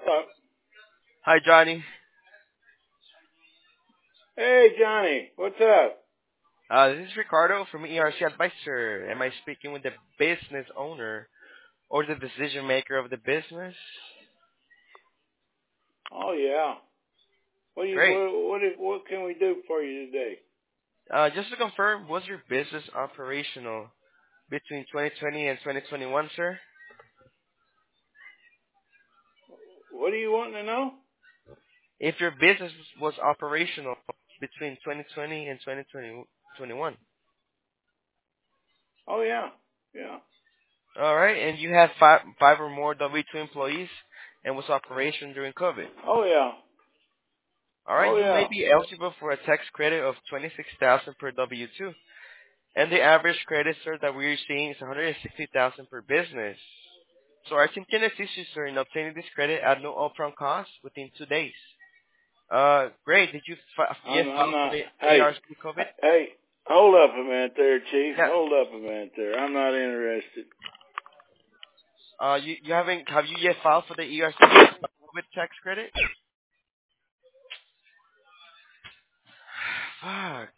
Uh, Hi, Johnny. hey, Johnny, what's up? This is Ricardo from ERC Advisor. Am I speaking with the business owner or the decision maker of the business? Oh yeah. Great. What can we do for you today? Just to confirm, was your business operational between 2020 and 2021, sir? What are you wanting to know? If your business was operational between 2020 and 2021. Oh yeah, yeah. All right, and you had five or more W-2 employees and was operation during COVID. Oh yeah, All right, oh you may yeah. be eligible for a tax credit of 26,000 per W-2. And the average credit, sir, that we're seeing is 160,000 per business. So our team can assist you, sir, in obtaining this credit at no upfront cost within 2 days. Great. Did you get I'm filed for not. the Hey, ARC COVID? hey. Hold up a minute there, Chief. Yeah. Hold up a minute there. I'm not interested. You haven't have you yet filed for the ERC COVID tax credit? Fuck.